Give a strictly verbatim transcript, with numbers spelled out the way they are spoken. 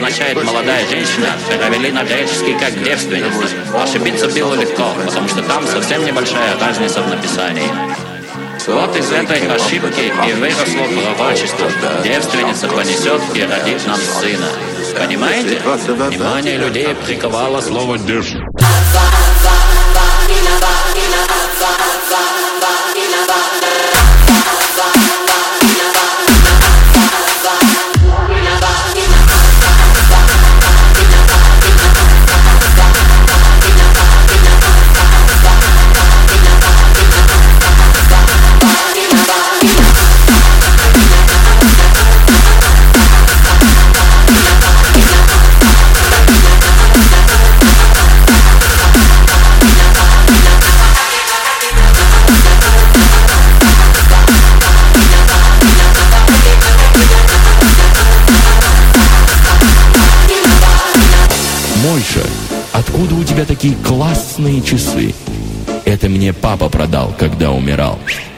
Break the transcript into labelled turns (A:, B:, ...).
A: означает молодая женщина, перевели на греческий как девственница. Ошибиться было легко, потому что там совсем небольшая разница в написании. Вот из этой ошибки и выросло пророчество. Девственница понесет и родит нам сына. Понимаете? Внимание людей приковало слово «девственница».
B: Мойша, откуда у тебя такие классные часы? Это мне папа продал, когда умирал.